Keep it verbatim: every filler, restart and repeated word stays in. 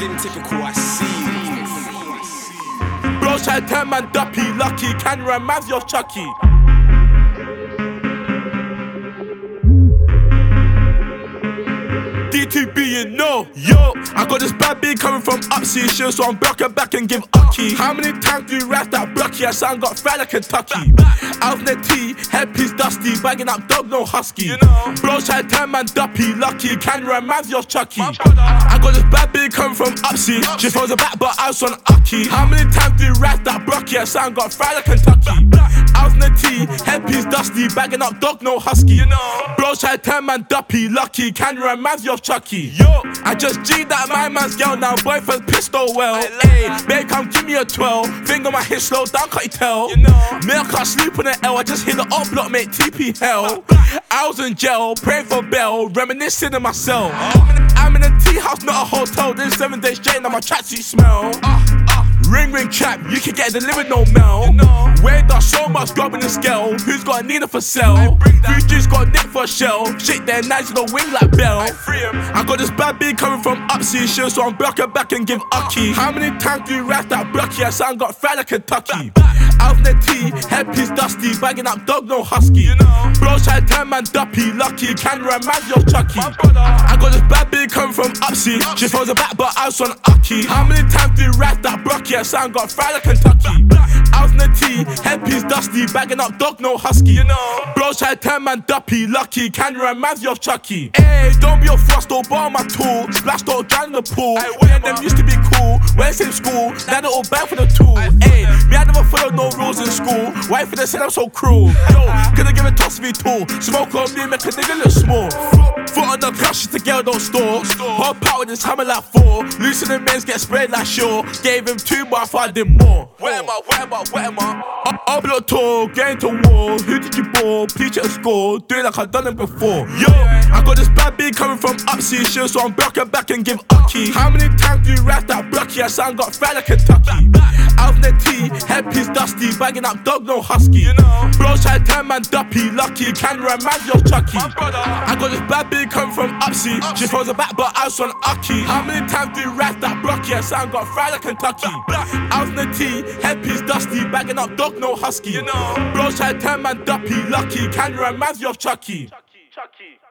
Slim typical, I see you. Bro, try to turn man duppy, lucky. Can you run man's your Chucky? D two B, you know, yo, I got this bad beat coming from Upsea shit, so I'm blocking back and give Ucky. How many times do you rap that blocky? I sound got fat like Kentucky. Out in the T, headpiece dusty, bagging up dog, no husky. You know, bro, try to turn man duppy, lucky. Can you run man's your Chucky? I got this bad beat coming from Upsea. She throws a back, but I was on Ucky. How many times do you rap that blocky? I sound got fat like Kentucky. Out in the T, headpiece dusty, bagging up dog, no husky. You know, bro, try to turn man duppy, lucky. Can you run man's your Chucky? Yo, I just G that my man's girl now, boyfriend pistol well. Hey, babe, come give me a twelve. Finger my hit slow down, can't you tell? You know, me, I can't sleep on the L. I just hit the up block, make T P hell. I was in jail, praying for bail, reminiscing in myself. I'm in a tea house, not a hotel. Then seven days straight, now my tracksuit smell. Uh, uh. Ring ring trap, you can get it delivered, no mail. You know, where does so much grabbing the scale? Who's got a needle for sale? Who just got a nick for a shell? Shit, they're nice with a wing like Bell. I got this bad beat coming from Upsea shit, so I'm blocking back and give Ucky. How many times do you rap that blocky? I sound got fat like Kentucky. Out in the T, headpiece dusty, bagging up dog, no husky. You know, bro, try to turn man duppy, lucky. Can you run man's your Chucky? I got this bad beat coming from Upsea. She throws a back, but I was on Ucky. How many times do you rap that blocky? I sound got fat like Kentucky. Out in the T, headpiece dusty, bagging up dog, no husky. You know, bro, try to turn man duppy, lucky. Can you run man's your Chucky? Hey, don't be a frost or bar my tool. Splash or drown in the pool. Me and them used to be cool. Went same school, now they're all bad for the tool. Hey, me, I never followed no rules in school. Why for they said I'm so cruel? Yo, could I give a toss to me too? Smoke on me, make a nigga look small. Foot on the crush, the girl don't store. Hot power with this hammer like four. Loosen the men's get sprayed like sure. Gave him two, but I thought I did more. Where am I? Where am I? Where am I? I'll be on tour, getting to war. Who did you bore? Please check a score. Do it like I've done it before. Yo, I got this bad beat coming from Upsea shit, so I'm blocking back and give Ucky. How many times do you rap that blocky? I sound got fat like Kentucky. Out in the T, headpiece dusty, bagging up dog, no husky. You know, bro, try to turn man duppy, lucky. Can you run man's your Chucky? I got this bad beat coming from Upsea. She throws a back, but I was on Ucky. How many times do you rap that blocky? I sound got fat like Kentucky. Out in the T, headpiece dusty, bagging up dog, no husky. You know, bro, try to turn man duppy, lucky. Can you run man's your Chucky? Chucky.